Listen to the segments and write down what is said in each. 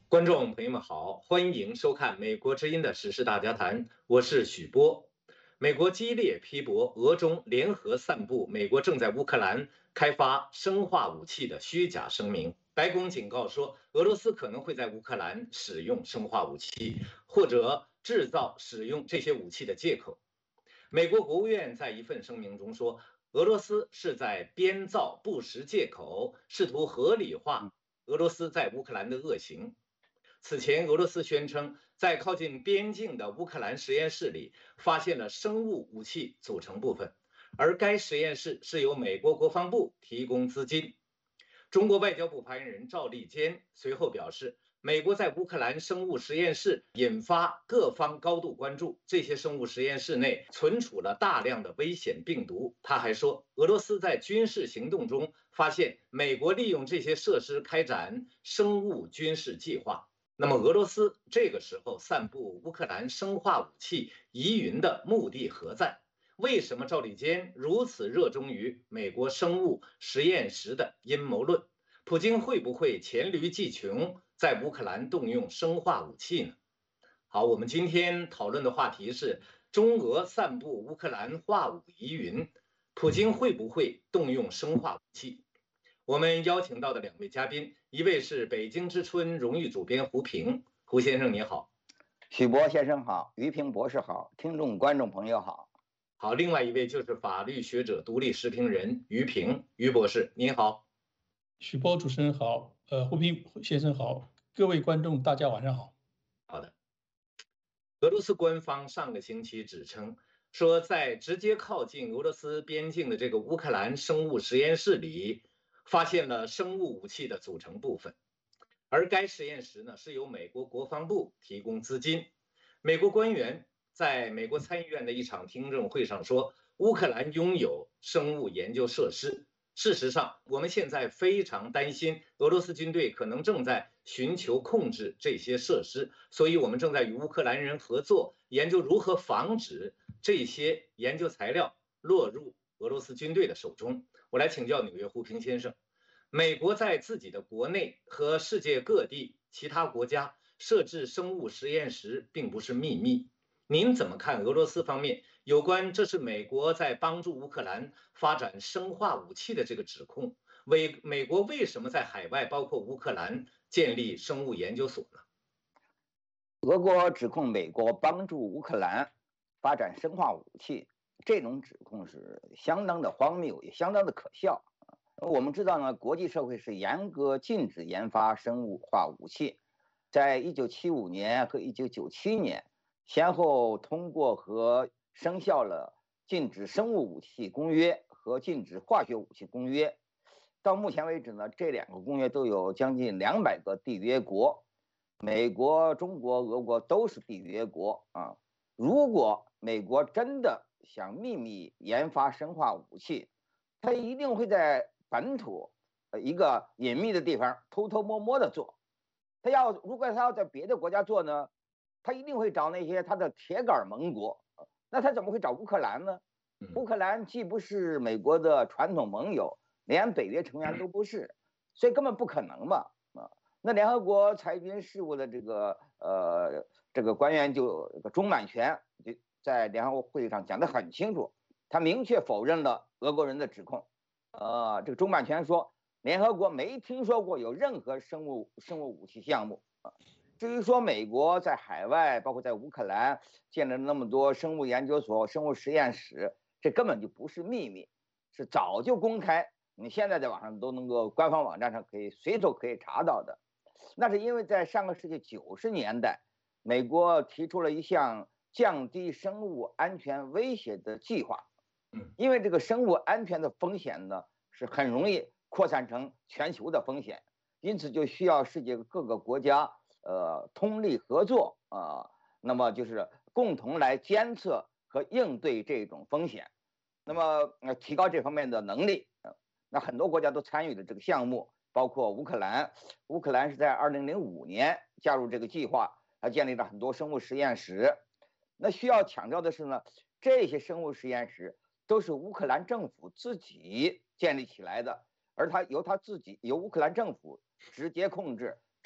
观众朋友们好，欢迎收看《美国之音》的时事大家谈，我是许波。美国激烈批驳俄中联合散布美国正在乌克兰开发生化武器的虚假声明。白宫警告说，俄罗斯可能会在乌克兰使用生化武器，或者制造使用这些武器的借口。美国国务院在一份声明中说，俄罗斯是在编造不实借口，试图合理化俄罗斯在乌克兰的恶行。此前，俄罗斯宣称在靠近边境的乌克兰实验室里发现了生物武器组成部分，而该实验室是由美国国防部提供资金。中国外交部发言人赵立坚随后表示，美国在乌克兰生物实验室引发各方高度关注，这些生物实验室内存储了大量的危险病毒。他还说，俄罗斯在军事行动中发现美国利用这些设施开展生物军事计划。那么，俄罗斯这个时候散布乌克兰生化武器疑云的目的何在？为什么赵立坚如此热衷于美国生物实验室的阴谋论？普京会不会黔驴技穷，在乌克兰动用生化武器呢？好，我们今天讨论的话题是中俄散布乌克兰化武疑云，普京会不会动用生化武器？我们邀请到的两位嘉宾，一位是北京之春荣誉主编胡平，胡先生你好。 许博先生好，于平博士好，听众观众朋友好。 好，另外一位就是法律学者、独立时评人于平，于博士您好。 许波主持人好，胡平先生好，各位观众大家晚上好。 好的。俄罗斯官方上个星期指称说，在直接靠近俄罗斯边境的这个乌克兰生物实验室里，发现了生物武器的组成部分，而该实验室呢是由美国国防部提供资金。美国官员在美国参议院的一场听证会上说，乌克兰拥有生物研究设施。事实上，我们现在非常担心俄罗斯军队可能正在寻求控制这些设施，所以我们正在与乌克兰人合作，研究如何防止这些研究材料落入俄罗斯军队的手中。我来请教纽约胡平先生，美国在自己的国内和世界各地其他国家设置生物实验室并不是秘密，您怎么看俄罗斯方面有关这是美国在帮助乌克兰发展生化武器的这个指控？美国为什么在海外，包括乌克兰建立生物研究所呢？ 俄国指控美国帮助乌克兰发展生化武器，这种指控是相当的荒谬，也相当的可笑。我们知道呢，国际社会是严格禁止研发生物化武器，在1975年和1997年先后通过和生效了禁止生物武器公约和禁止化学武器公约。到目前为止呢，这两个公约都有将近200个缔约国，美国、中国、俄国都是缔约国啊。如果美国真的想秘密研发生化武器，他一定会在本土一个隐秘的地方偷偷摸摸的做。如果他要在别的国家做呢，他一定会找那些他的铁杆盟国。那他怎么会找乌克兰呢？乌克兰既不是美国的传统盟友，连北约成员都不是，所以根本不可能嘛。那联合国裁军事务的这个官员钟满全就在联合国会议上讲得很清楚，他明确否认了俄国人的指控。这个钟满全说，联合国没听说过有任何生物武器项目。至于说美国在海外，包括在乌克兰建了那么多生物研究所、生物实验室，这根本就不是秘密，是早就公开，你现在在网上都能够官方网站上随手可以查到的。那是因为在上个世纪90年代，美国提出了一项降低生物安全威胁的计划。因为这个生物安全的风险呢，是很容易扩散成全球的风险，因此就需要世界各个国家通力合作那么就是共同来监测和应对这种风险，那么提高这方面的能力。那很多国家都参与了这个项目，包括乌克兰。乌克兰是在2005年加入这个计划，它建立了很多生物实验室。那需要强调的是呢，这些生物实验室都是乌克兰政府自己建立起来的，而由乌克兰政府直接控制、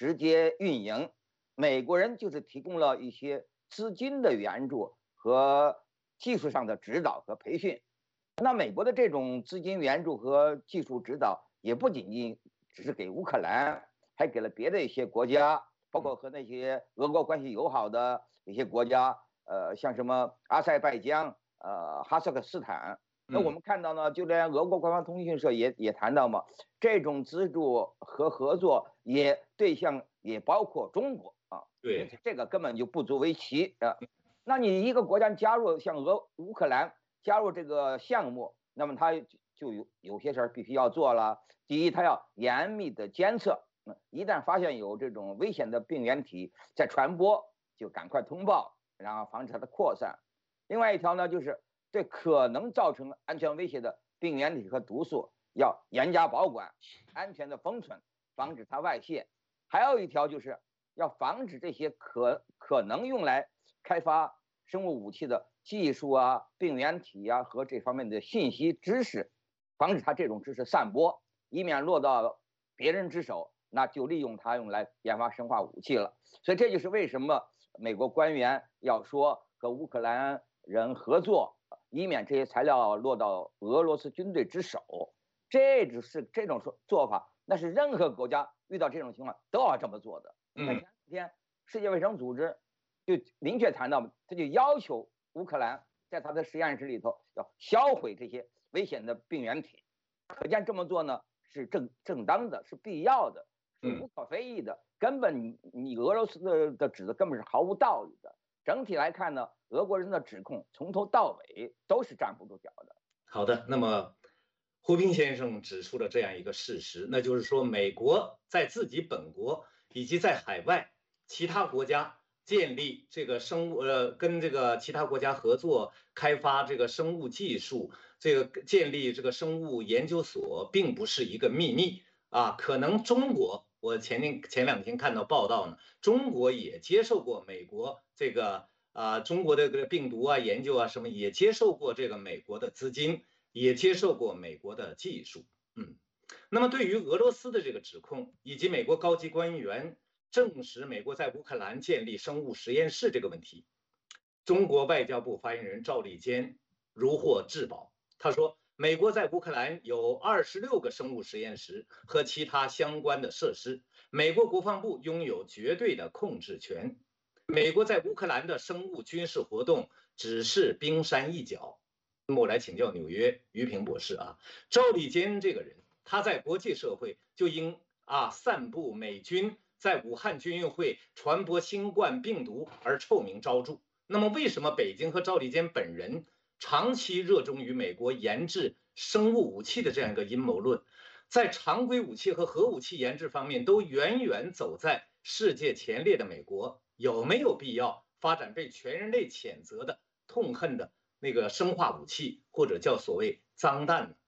直接运营，美国人就是提供了一些资金的援助和技术上的指导和培训。那美国的这种资金援助和技术指导也不仅仅只是给乌克兰，还给了别的一些国家，包括和那些俄国关系友好的一些国家，像什么阿塞拜疆、哈萨克斯坦。那我们看到呢，就连俄国官方通讯社也谈到嘛，这种资助和合作对象也包括中国啊。 对， 这个根本就不足为奇啊。那你一个国家加入像乌克兰加入这个项目，那么它就有些事儿必须要做了。第一，它要严密的监测，一旦发现有这种危险的病原体在传播，就赶快通报，然后防止它的扩散。另外一条呢，就是对可能造成安全威胁的病原体和毒素要严加保管，安全的封存，防止它外泄。还有一条就是要防止这些可能用来开发生物武器的技术啊、病原体啊和这方面的信息知识，防止它这种知识散播，以免落到别人之手，那就利用它用来研发生化武器了。所以这就是为什么美国官员要说和乌克兰人合作，以免这些材料落到俄罗斯军队之手。这种做法，那是任何国家遇到这种情况都要这么做的。你看前几天世界卫生组织就明确谈到，他就要求乌克兰在他的实验室里头要销毁这些危险的病原体。可见这么做呢是正当的，是必要的，是无可非议的，根本你俄罗斯的指责根本是毫无道理的。整体来看呢，俄国人的指控从头到尾都是站不住脚的。 好的，那么胡斌先生指出了这样一个事实，那就是说，美国在自己本国以及在海外其他国家建立这个跟这个其他国家合作开发这个生物技术，这个建立这个生物研究所，并不是一个秘密啊。可能中国，我前两天看到报道呢，中国也接受过美国这个中国的这个病毒啊研究啊什么，也接受过这个美国的资金。也接受过美国的技术，那么对于俄罗斯的这个指控，以及美国高级官员证实美国在乌克兰建立生物实验室这个问题，中国外交部发言人赵立坚如获至宝。他说，美国在乌克兰有26个生物实验室和其他相关的设施，美国国防部拥有绝对的控制权。美国在乌克兰的生物军事活动只是冰山一角。那么我来请教纽约于平博士啊，赵立坚这个人，他在国际社会就因散布美军在武汉军运会传播新冠病毒而臭名昭著。那么为什么北京和赵立坚本人长期热衷于美国研制生物武器的这样一个阴谋论，在常规武器和核武器研制方面都远远走在世界前列的美国，有没有必要发展被全人类谴责的痛恨的那个生化武器，或者叫所谓脏弹呢？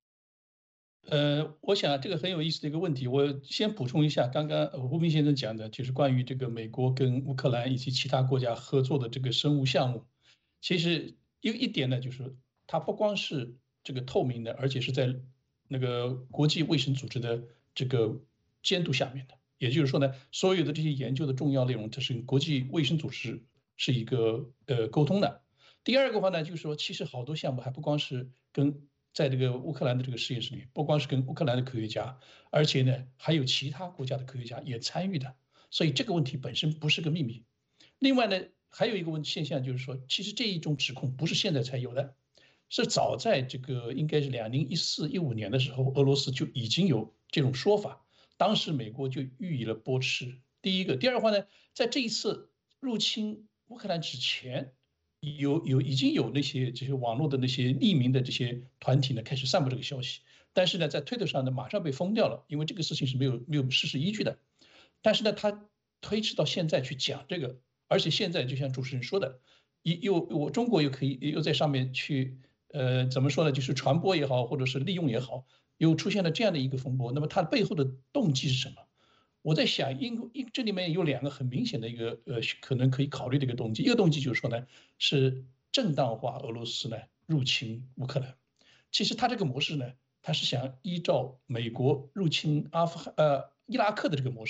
我想这个很有意思的一个问题。我先补充一下，刚刚胡斌先生讲的，就是关于这个美国跟乌克兰以及其他国家合作的这个生物项目。其实一点呢，就是它不光是这个透明的，而且是在那个国际卫生组织的这个监督下面的。也就是说呢，所有的这些研究的重要内容，这是跟国际卫生组织是一个沟通的。第二个话呢，就是说，其实好多项目还不光是在这个乌克兰的这个实验室里，不光是跟乌克兰的科学家，而且呢，还有其他国家的科学家也参与的，所以这个问题本身不是个秘密。另外呢，还有一个现象就是说，其实这一种指控不是现在才有的，是早在这个应该是2014、15年的时候，俄罗斯就已经有这种说法，当时美国就予以了驳斥。第一个，第二个话呢，在这一次入侵乌克兰之前，已经有这些网络的那些匿名的这些团体呢开始散布这个消息，但是呢，在推特上呢马上被封掉了，因为这个事情是没有事实依据的。但是呢，他推迟到现在去讲这个，而且现在就像主持人说的，中国又在上面去怎么说呢，就是传播也好，或者是利用也好，又出现了这样的一个风波。那么它背后的动机是什么？我在想，这里面有两个很明显的一个可能可以考虑的一个动机。一个动机就是说呢，是正当化俄罗斯呢入侵乌克兰。其实它这个模式呢，它是想依照美国入侵伊拉克的这个模式，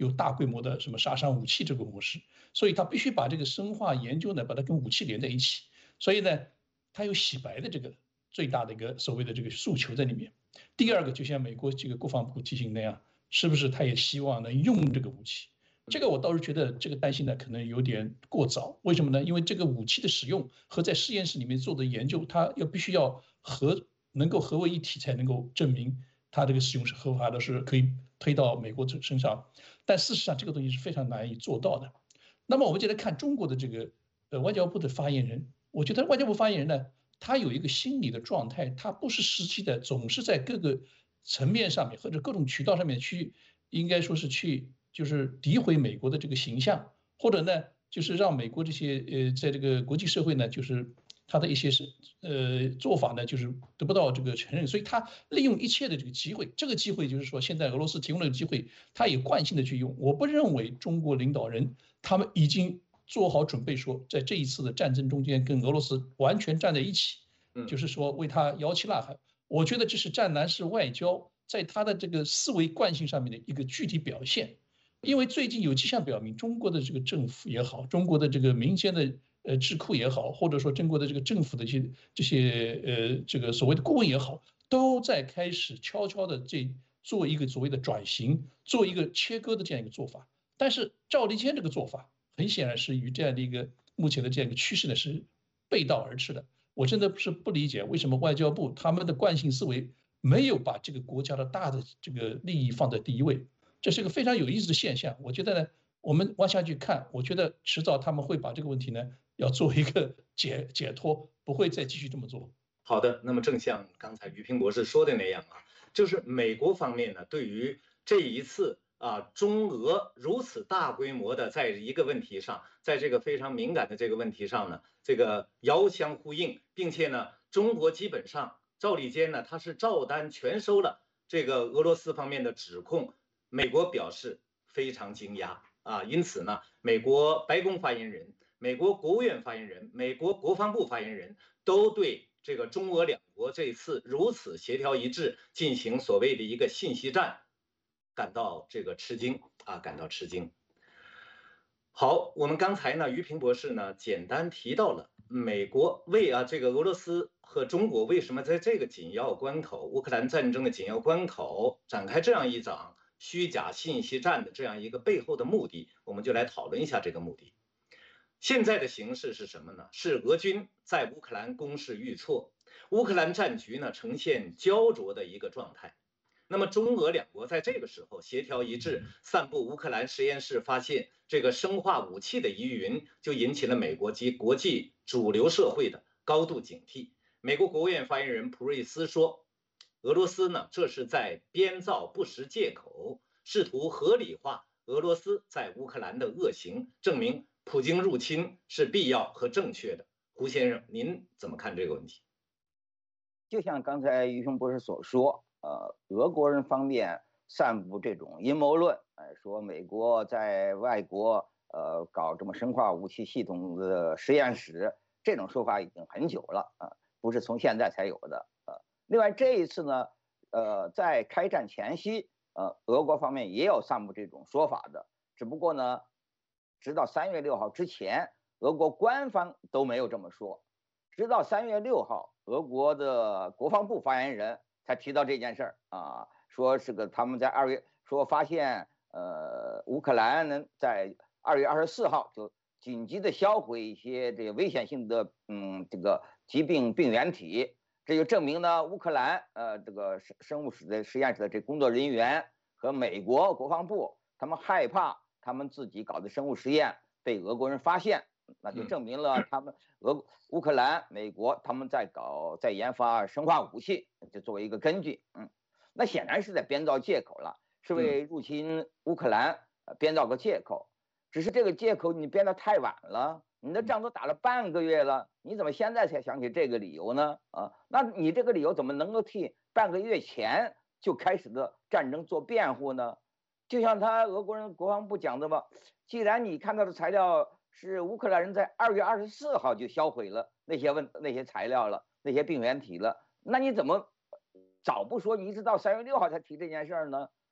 有大规模的什么杀伤武器这个模式，所以他必须把这个生化研究呢，把它跟武器连在一起。所以呢，他有洗白的这个最大的一个所谓的这个诉求在里面。第二个，就像美国这个国防部提醒那样，是不是他也希望能用这个武器？这个我倒是觉得这个担心呢可能有点过早。为什么呢？因为这个武器的使用和在实验室里面做的研究，它必须要能够合为一体，才能够证明它这个使用是合法的，是可以推到美国身上。但事实上，这个东西是非常难以做到的。那么我们就来看中国的这个外交部的发言人，我觉得外交部发言人呢，他有一个心理的状态，他不是实际的，总是在各个层面上面或者各种渠道上面去，应该说是去就是诋毁美国的这个形象，或者呢就是让美国这些在这个国际社会呢就是他的一些做法呢就是得不到这个承认，所以他利用一切的这个机会，这个机会就是说现在俄罗斯提供的机会，他也惯性的去用。我不认为中国领导人他们已经做好准备，说在这一次的战争中间跟俄罗斯完全站在一起，就是说为他摇旗呐喊。我觉得这是战狼式外交在他的这个思维惯性上面的一个具体表现。因为最近有迹象表明，中国的这个政府也好，中国的这个民间的智库也好，或者说中国的这个政府的这些这个所谓的顾问也好，都在开始悄悄的做一个所谓的转型，做一个切割的这样一个做法。但是赵立坚这个做法，很显然是与这样的一个目前的这样一个趋势呢是背道而驰的。我真的是不理解为什么外交部他们的惯性思维没有把这个国家的大的这个利益放在第一位。这是个非常有意思的现象。我觉得呢，我们往下去看，我觉得迟早他们会把这个问题呢要做一个解脱，不会再继续这么做。 好的，那么正像刚才于平博士说的那样啊，就是美国方面呢，对于这一次中俄如此大规模的在一个问题上，在这个非常敏感的这个问题上呢，这个遥相呼应，并且呢，中国基本上赵立坚呢他是照单全收了这个俄罗斯方面的指控。美国表示非常惊讶因此呢，美国白宫发言人、美国国务院发言人、美国国防部发言人都对这个中俄两国这次如此协调一致进行所谓的一个信息战感到这个吃惊感到吃惊。好，我们刚才呢，于平博士呢简单提到了美国这个俄罗斯和中国为什么在这个紧要关头，乌克兰战争的紧要关口展开这样一场虚假信息战的这样一个背后的目的，我们就来讨论一下这个目的。现在的形势是什么呢？是俄军在乌克兰攻势愈挫，乌克兰战局呢呈现焦灼的一个状态。那么中俄两国在这个时候协调一致，散布乌克兰实验室发现这个生化武器的疑云，就引起了美国及国际主流社会的高度警惕。美国国务院发言人普瑞斯说，俄罗斯呢这是在编造不实借口，试图合理化俄罗斯在乌克兰的恶行，证明普京入侵是必要和正确的。胡先生，您怎么看这个问题？ 就像刚才于雄博士所说，俄国人方面散布这种阴谋论，说美国在外国搞这么生化武器系统的实验室，这种说法已经很久了不是从现在才有的另外这一次呢，在开战前夕，俄国方面也有散布这种说法的，只不过呢，直到3月6号之前，俄国官方都没有这么说，直到3月6号，俄国的国防部发言人才提到这件事儿说是个他们在2月说发现乌克兰呢在2月24号就紧急的销毁一些这个危险性的这个疾病病原体，这就证明呢乌克兰这个生物实验室的这工作人员和美国国防部他们害怕他们自己搞的生物实验被俄国人发现，那就证明了他们乌克兰、美国他们在研发生化武器，就作为一个根据。那显然是在编造借口了，是为入侵乌克兰编造个借口。只是这个借口你编得太晚了，你的仗都打了半个月了，你怎么现在才想起这个理由呢？那你这个理由怎么能够替半个月前就开始的战争做辩护呢？就像俄国人国防部讲的吧，既然你看到的材料是乌克兰人在2月24号就销毁了那些材料了，那些病原体了，那你怎么早不说，你一直到3月6号才提这件事呢？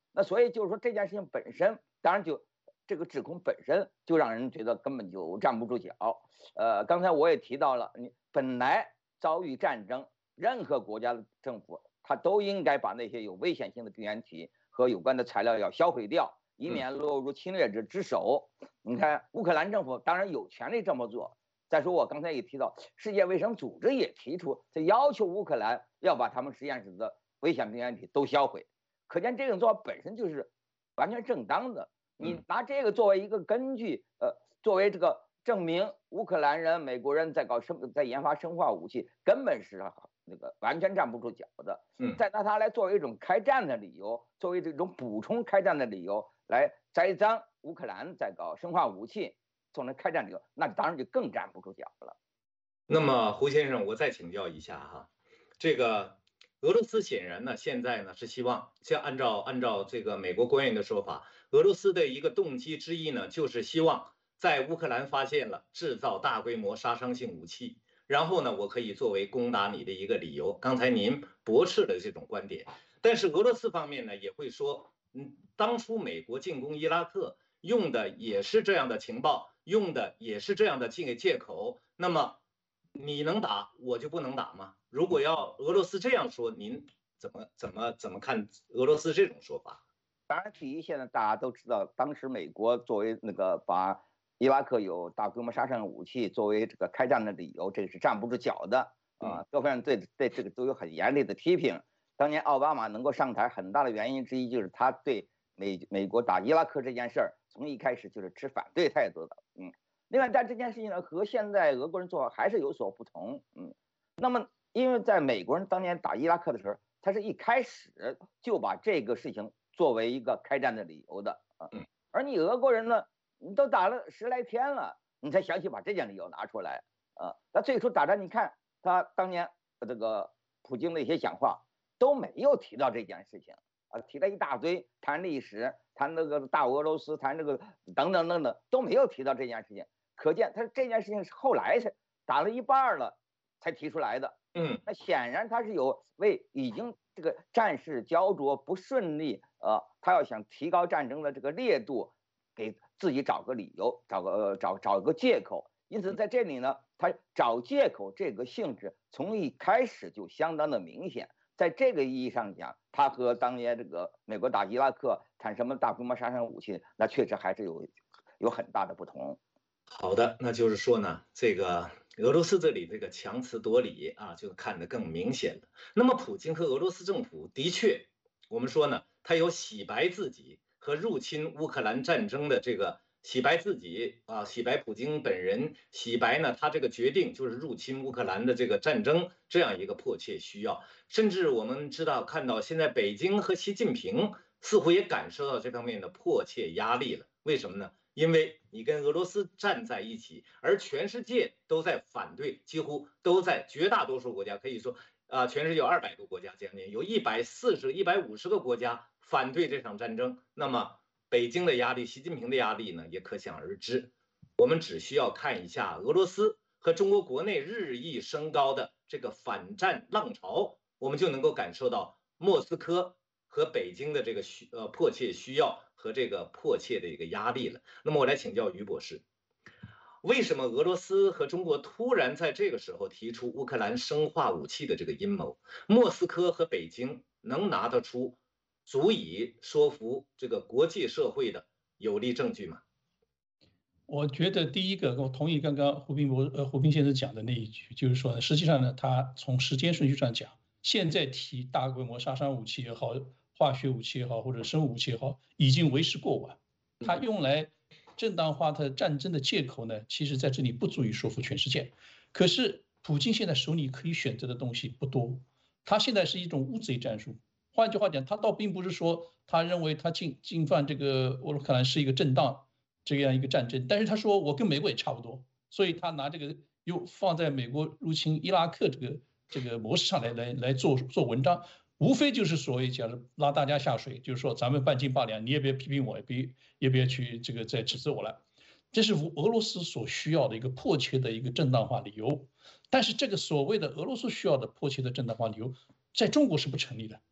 那所以就是说这件事情本身，当然就这个指控本身就让人觉得根本就站不住脚。刚才我也提到了，你本来遭遇战争，任何国家的政府他都应该把那些有危险性的病原体和有关的材料要销毁掉，以免落入侵略者之手。你看乌克兰政府当然有权利这么做。再说我刚才也提到，世界卫生组织也提出，他要求乌克兰要把他们实验室的危险病原体都销毁。可见这种做法本身就是完全正当的。你拿这个作为一个根据，作为这个证明乌克兰人、美国人在研发生化武器，根本是那个完全站不住脚的。再拿它来作为一种开战的理由，作为这种补充开战的理由来栽赃乌克兰在搞生化武器，作为开战理由，那当然就更站不住脚了。 那么胡先生，我再请教一下哈，这个俄罗斯显然呢，现在呢是希望，像按照这个美国官员的说法，俄罗斯的一个动机之一呢，就是希望在乌克兰发现了制造大规模杀伤性武器，然后呢，我可以作为攻打你的一个理由。刚才您驳斥了这种观点，但是俄罗斯方面呢也会说，当初美国进攻伊拉克用的也是这样的情报，用的也是这样的借口，那么你能打我就不能打吗？如果要俄罗斯这样说，您怎么看俄罗斯这种说法？ 当然，第一，现在大家都知道，当时美国作为那个把伊拉克有大规模杀伤武器作为这个开战的理由，这个是站不住脚的啊。各方面对这个都有很严厉的批评。当年奥巴马能够上台，很大的原因之一就是他对美国打伊拉克这件事儿，从一开始就是持反对态度的。另外，但这件事情呢，和现在俄国人做法还是有所不同。那么因为在美国人当年打伊拉克的时候，他是一开始就把这个事情作为一个开战的理由的啊。而你俄国人呢，你都打了10来天了，你才想起把这件理由拿出来啊。那最初打仗，你看他当年这个普京的一些讲话都没有提到这件事情啊，提了一大堆，谈历史，谈那个大俄罗斯，谈这个等等等等，都没有提到这件事情。可见他这件事情是后来才打了一半了才提出来的。那显然他是有为已经这个战事焦灼不顺利，他要想提高战争的这个烈度，给自己找个理由，找个借口。因此在这里呢，他找借口这个性质从一开始就相当的明显。在这个意义上讲，他和当年这个美国打伊拉克产什么大规模杀伤武器，那确实还是有很大的不同。 好的，那就是说呢，这个俄罗斯这里这个强词夺理啊，就看得更明显了。那么普京和俄罗斯政府的确，我们说呢，他有洗白自己和入侵乌克兰战争的这个洗白自己啊，洗白普京本人，洗白呢他这个决定就是入侵乌克兰的这个战争这样一个迫切需要。甚至我们看到现在北京和习近平似乎也感受到这方面的迫切压力了。为什么呢？因为你跟俄罗斯站在一起，而全世界都在反对，几乎都在绝大多数国家可以说全世界有200多国家，将近有140、150个国家反对这场战争。那么北京的压力，习近平的压力呢，也可想而知。我们只需要看一下俄罗斯和中国国内日益升高的这个反战浪潮，我们就能够感受到莫斯科和北京的这个迫切需要和这个迫切的一个压力了。那么我来请教于博士，为什么俄罗斯和中国突然在这个时候提出乌克兰生化武器的这个阴谋？莫斯科和北京能拿得出足以说服这个国际社会的有力证据吗？ 我觉得第一个，我同意刚刚胡斌先生讲的那一句，就是说呢，实际上呢，他从时间顺序上讲，现在提大规模杀伤武器也好，化学武器也好，或者生物武器也好，已经为时过晚。他用来正当化他战争的借口呢，其实在这里不足以说服全世界。可是普京现在手里可以选择的东西不多，他现在是一种乌贼战术。换句话讲，他倒并不是说他认为他进犯这个乌克兰是一个正当这样一个战争，但是他说我跟美国也差不多，所以他拿这个又放在美国入侵伊拉克这个模式上来做文章，无非就是所谓讲的拉大家下水，就是说咱们半斤八两，你也别批评我，也别去这个再指责我了。这是俄罗斯所需要的一个迫切的一个正当化理由，但是这个所谓的俄罗斯需要的迫切的正当化理由，在中国是不成立的。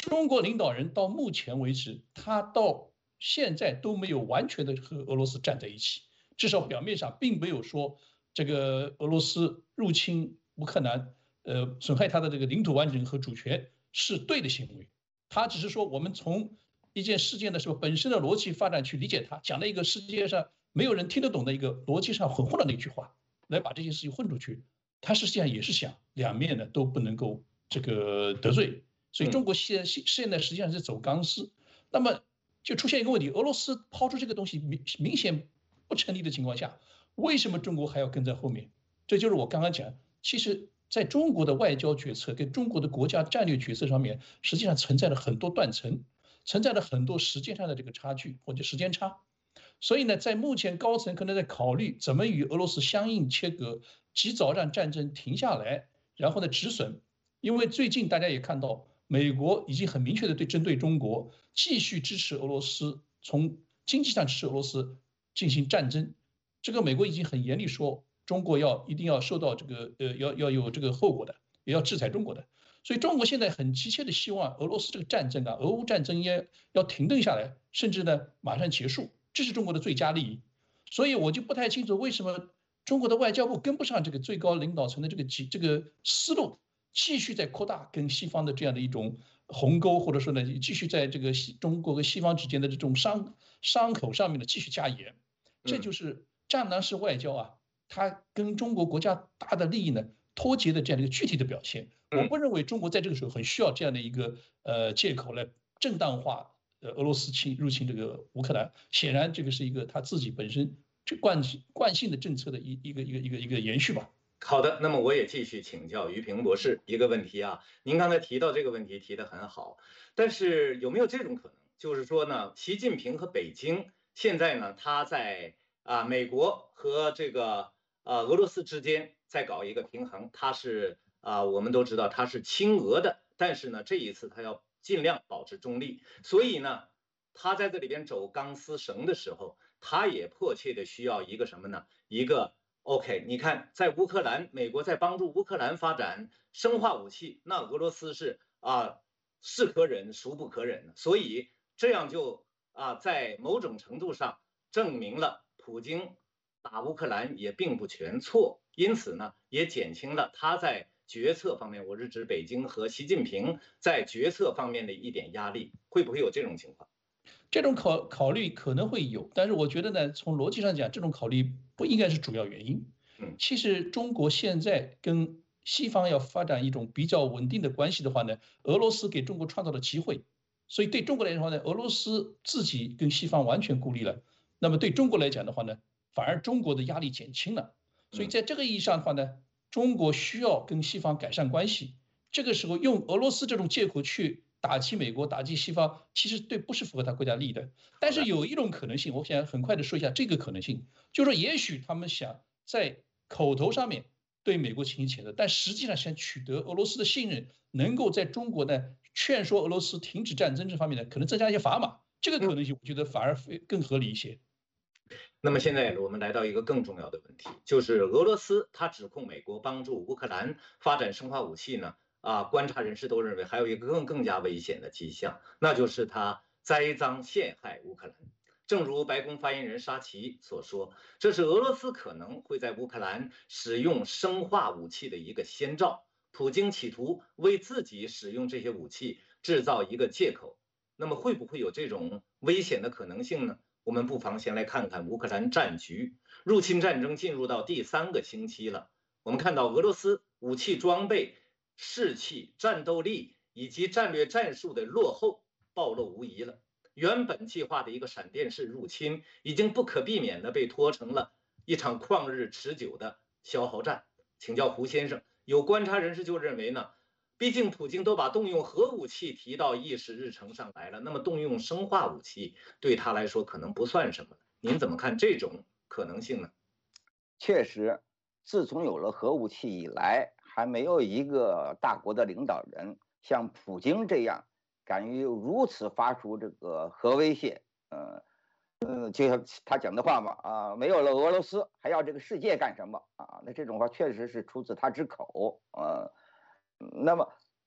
中国领导人到目前为止，他到现在都没有完全的和俄罗斯站在一起，至少表面上并没有说这个俄罗斯入侵乌克兰，损害他的这个领土完整和主权是对的行为。他只是说我们从一件事件的时候本身的逻辑发展去理解它，讲了一个世界上没有人听得懂的一个逻辑上混混的那句话，来把这些事情混出去。他实际上也是想两面呢都不能够这个得罪，所以中国现在实际上是走钢丝。那么就出现一个问题，俄罗斯抛出这个东西明显不成立的情况下，为什么中国还要跟在后面？这就是我刚刚讲，其实在中国的外交决策跟中国的国家战略决策上面，实际上存在了很多断层，存在了很多时间上的这个差距或者时间差。所以呢，在目前高层可能在考虑怎么与俄罗斯相应切割，及早让战争停下来，然后呢止损。因为最近大家也看到，美国已经很明确的针对中国继续支持俄罗斯，从经济上支持俄罗斯进行战争。这个美国已经很严厉说，中国一定要受到这个要有这个后果的，也要制裁中国的。所以中国现在很急切的希望俄罗斯这个战争啊，俄乌战争也要停顿下来，甚至呢马上结束，这是中国的最佳利益。所以我就不太清楚为什么中国的外交部跟不上这个最高领导层的这个思路，继续在扩大跟西方的这样的一种鸿沟，或者说呢继续在这个中国和西方之间的这种伤口上面呢继续加盐。这就是战狼式外交啊，它跟中国国家大的利益呢脱节的这样的一个具体的表现。我不认为中国在这个时候很需要这样的一个借口来正当化俄罗斯入侵这个乌克兰。显然，这个是一个他自己本身这惯性的政策的一个延续吧。 好的，那么我也继续请教于平博士一个问题啊。您刚才提到这个问题提得很好，但是有没有这种可能，就是说呢，习近平和北京现在呢，他在美国和这个俄罗斯之间在搞一个平衡，他是我们都知道他是亲俄的，但是呢，这一次他要尽量保持中立，所以呢，他在这里边走钢丝绳的时候，他也迫切的需要一个什么呢？一个 OK， 你看，在乌克兰，美国在帮助乌克兰发展生化武器，那俄罗斯是是可忍孰不可忍，所以这样就在某种程度上证明了普京打乌克兰也并不全错，因此呢，也减轻了他在决策方面，我是指北京和习近平在决策方面的一点压力，会不会有这种情况？ 这种考虑可能会有，但是我觉得呢，从逻辑上讲，这种考虑不应该是主要原因。其实中国现在跟西方要发展一种比较稳定的关系的话呢，俄罗斯给中国创造了机会，所以对中国来说呢，俄罗斯自己跟西方完全孤立了。那么对中国来讲的话呢，反而中国的压力减轻了。所以在这个意义上的话呢，中国需要跟西方改善关系。这个时候用俄罗斯这种借口去打击美国、打击西方，其实不是符合他国家利益的。但是有一种可能性，我想很快的说一下这个可能性，就是说也许他们想在口头上面对美国进行谴责，但实际上想取得俄罗斯的信任，能够在中国呢劝说俄罗斯停止战争这方面呢，可能增加一些砝码。这个可能性，我觉得反而更合理一些。 那么现在我们来到一个更重要的问题，就是俄罗斯他指控美国帮助乌克兰发展生化武器呢，观察人士都认为还有一个更加危险的迹象，那就是他栽赃陷害乌克兰。正如白宫发言人沙奇所说，这是俄罗斯可能会在乌克兰使用生化武器的一个先兆。普京企图为自己使用这些武器制造一个借口。那么会不会有这种危险的可能性呢？我们不妨先来看看乌克兰战局。入侵战争进入到第3个星期了，我们看到俄罗斯武器装备、士气、战斗力以及战略战术的落后暴露无遗了。原本计划的一个闪电式入侵，已经不可避免地被拖成了一场旷日持久的消耗战。请教胡先生，有观察人士就认为呢，毕竟普京都把动用核武器提到议事日程上来了，那么动用生化武器对他来说可能不算什么。您怎么看这种可能性呢？ 确实，自从有了核武器以来，还没有一个大国的领导人像普京这样敢于如此发出这个核威胁。就像他讲的话嘛，没有了俄罗斯，还要这个世界干什么啊？那这种话确实是出自他之口。那么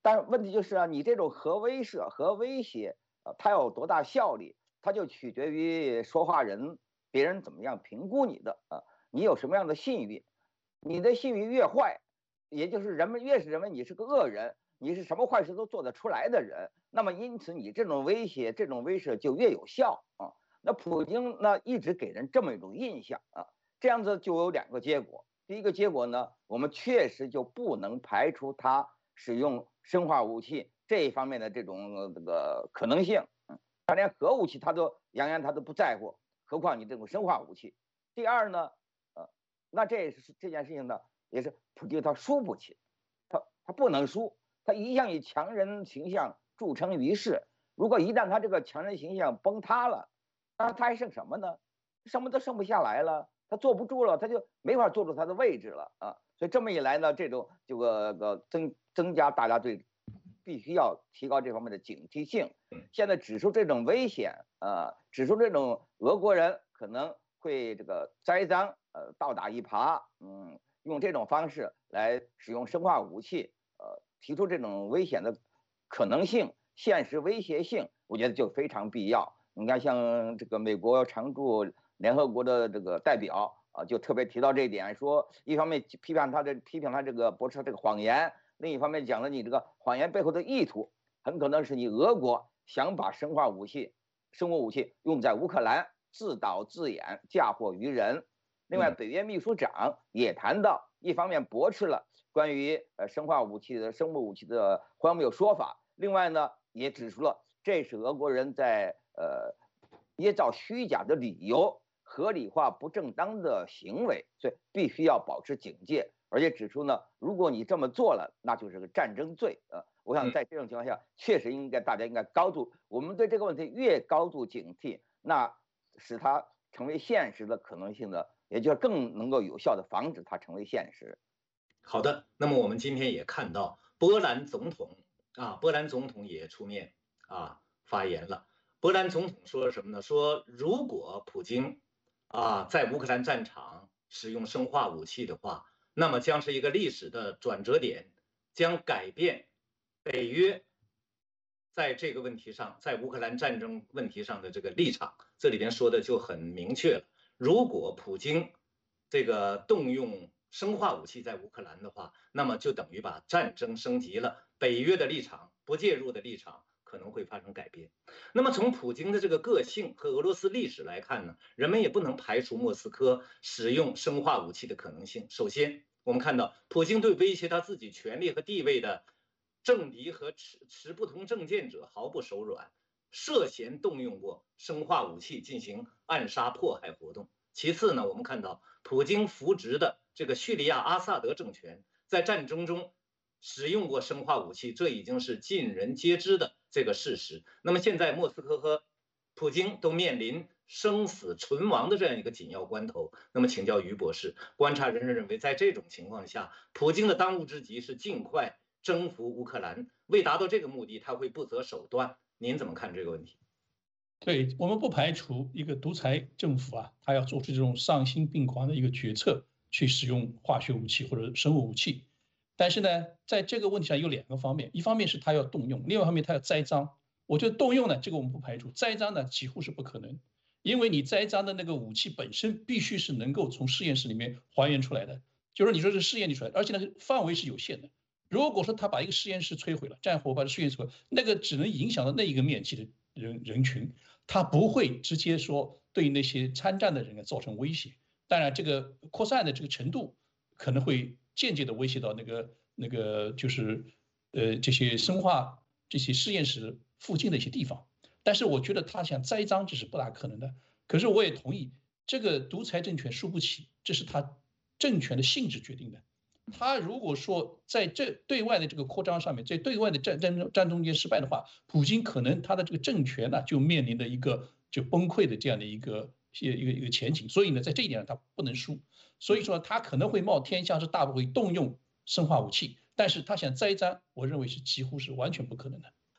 但问题就是啊，你这种核威慑、核威胁，它有多大效力，它就取决于说话人别人怎么样评估你的啊，你有什么样的信誉，你的信誉越坏，也就是人们越是认为你是个恶人，你是什么坏事都做得出来的人，那么因此你这种威胁、这种威慑就越有效啊。那普京呢，一直给人这么一种印象啊，这样子就有2个结果。第一个结果呢，我们确实就不能排除他使用生化武器这一方面的这种可能性。他连核武器他都扬言他都不在乎，何况你这种生化武器。第二呢，那这件事情呢，也是普京他输不起，他不能输，他一向以强人形象著称于世。如果一旦他这个强人形象崩塌了，那他还剩什么呢？什么都剩不下来了，他坐不住了，他就没法坐住他的位置了啊！所以这么一来呢，这种这个增加大家对必须要提高这方面的警惕性。现在指出这种危险，指出这种俄国人可能会这个栽赃，倒打一耙，用这种方式来使用生化武器，提出这种危险的可能性、现实威胁性，我觉得就非常必要。你看，像这个美国常驻联合国的这个代表啊，就特别提到这一点，说一方面批评他这个驳斥这个谎言，另一方面讲了你这个谎言背后的意图，很可能是你俄国想把生物武器用在乌克兰，自导自演，嫁祸于人。另外，北约秘书长也谈到，一方面驳斥了关于生物武器的荒谬说法，另外呢，也指出了这是俄国人在捏造虚假的理由，合理化不正当的行为，所以必须要保持警戒。而且指出呢，如果你这么做了，那就是个战争罪我想在这种情况下，确实大家应该我们对这个问题越高度警惕，那使它成为现实的可能性呢，也就更能够有效的防止它成为现实。 好的，那么我们今天也看到波兰总统也出面发言了。波兰总统说什么呢？说如果普京在乌克兰战场使用生化武器的话，那么将是一个历史的转折点，将改变北约在这个问题上，在乌克兰战争问题上的这个立场。这里边说的就很明确了，如果普京这个动用生化武器在乌克兰的话，那么就等于把战争升级了，北约的立场、不介入的立场可能会发生改变。那么从普京的这个个性和俄罗斯历史来看呢，人们也不能排除莫斯科使用生化武器的可能性。首先，我们看到普京对威胁他自己权力和地位的政敌和持不同政见者毫不手软，涉嫌动用过生化武器进行暗杀迫害活动。其次呢，我们看到普京扶植的这个叙利亚阿萨德政权在战争中使用过生化武器，这已经是尽人皆知的这个事实。那么现在莫斯科和普京都面临生死存亡的这样一个紧要关头。那么请教于博士，观察人士认为，在这种情况下，普京的当务之急是尽快征服乌克兰，为达到这个目的，他会不择手段。您怎么看这个问题？ 对，我们不排除一个独裁政府他要做出这种丧心病狂的一个决策，去使用化学武器或者生物武器。但是呢，在这个问题上有2个方面，一方面是他要动用，另外一方面他要栽赃。我觉得动用呢，这个我们不排除；栽赃呢，几乎是不可能，因为你栽赃的那个武器本身必须是能够从实验室里面还原出来的，就是你说是试验出来的，而且呢范围是有限的。如果说他把一个实验室摧毁了，战火把实验室摧毁，那个只能影响到那一个面积的人群，他不会直接说对那些参战的人造成威胁。当然，这个扩散的这个程度可能会间接的威胁到那个就是这些生化这些实验室附近的一些地方。但是我觉得他想栽赃这是不大可能的。可是我也同意，这个独裁政权输不起，这是他政权的性质决定的。他如果说在这对外的这个扩张上面，在对外的战中间失败的话，普京可能他的这个政权呢就面临的一个就崩溃的这样的一个前景。所以呢，在这一点上他不能输。所以说他可能会冒天下之大不韪动用生化武器，但是他想栽赃，我认为是几乎是完全不可能的。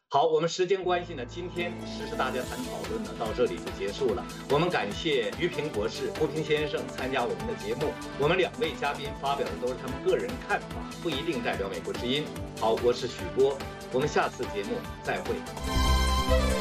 好，我们时间关系呢，今天时事大家谈讨论呢到这里就结束了。我们感谢于平博士、胡平先生参加我们的节目。我们2位嘉宾发表的都是他们个人看法，不一定代表美国之音。好，我是许波，我们下次节目再会。